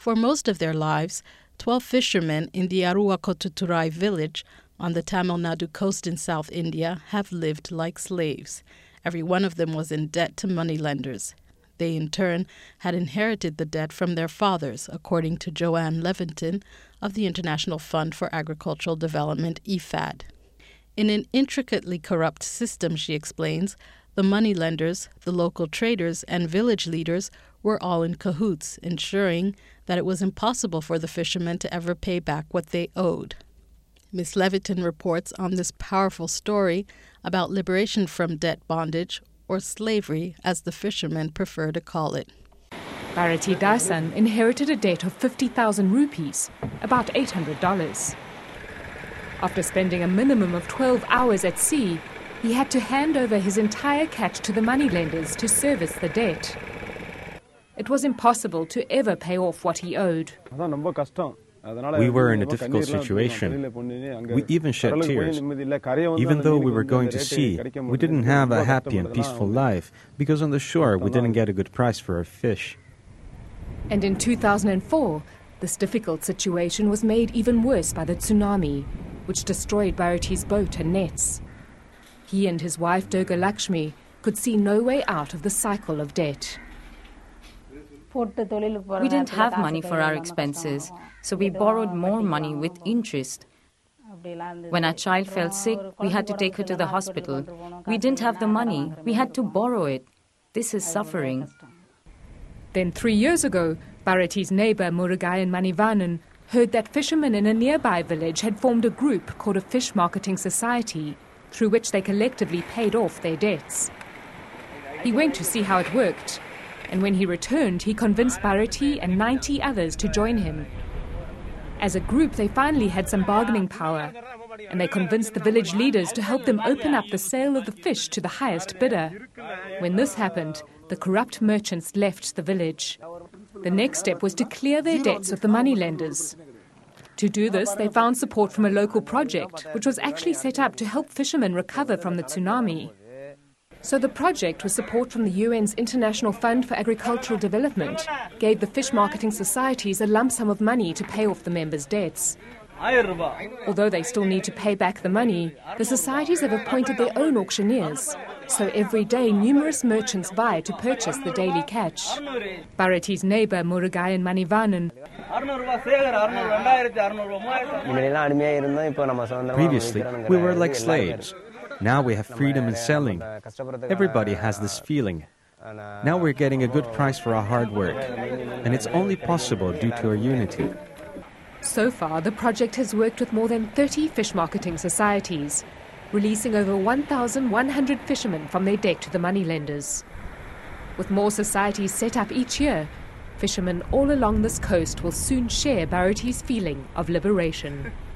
For most of their lives, 12 fishermen in the Aruakotuturai village on the Tamil Nadu coast in South India have lived like slaves. Every one of them was in debt to moneylenders. They, in turn, had inherited the debt from their fathers, according to Joanne Levinton of the International Fund for Agricultural Development, IFAD. In an intricately corrupt system, she explains, the moneylenders, the local traders, and village leaders were all in cahoots, ensuring that it was impossible for the fishermen to ever pay back what they owed. Ms. Leviton reports on this powerful story about liberation from debt bondage, or slavery, as the fishermen prefer to call it. Bharati Dasan inherited a debt of 50,000 rupees, about $800. After spending a minimum of 12 hours at sea, he had to hand over his entire catch to the moneylenders to service the debt. It was impossible to ever pay off what he owed. We were in a difficult situation. We even shed tears. Even though we were going to sea, we didn't have a happy and peaceful life, because on the shore we didn't get a good price for our fish. And in 2004, this difficult situation was made even worse by the tsunami, which destroyed Bharati's boat and nets. He and his wife Durga Lakshmi could see no way out of the cycle of debt. We didn't have money for our expenses, so we borrowed more money with interest. When our child fell sick, we had to take her to the hospital. We didn't have the money. We had to borrow it. This is suffering. Then 3 years ago, Bharati's neighbour Murugayan Manivanan heard that fishermen in a nearby village had formed a group called a Fish Marketing Society, through which they collectively paid off their debts. He went to see how it worked, and when he returned, he convinced Bharati and 90 others to join him. As a group, they finally had some bargaining power, and they convinced the village leaders to help them open up the sale of the fish to the highest bidder. When this happened, the corrupt merchants left the village. The next step was to clear their debts of the moneylenders. To do this, they found support from a local project, which was actually set up to help fishermen recover from the tsunami. So the project, with support from the UN's International Fund for Agricultural Development, gave the fish marketing societies a lump sum of money to pay off the members' debts. Although they still need to pay back the money, the societies have appointed their own auctioneers. So every day, numerous merchants vie to purchase the daily catch. Bharati's neighbour, Murugayan Manivanan, Previously, we were like slaves. Now we have freedom in selling. Everybody has this feeling. Now we're getting a good price for our hard work. And it's only possible due to our unity. So far, the project has worked with more than 30 fish marketing societies, releasing over 1,100 fishermen from their debt to the moneylenders. With more societies set up each year, fishermen all along this coast will soon share Bharati's feeling of liberation.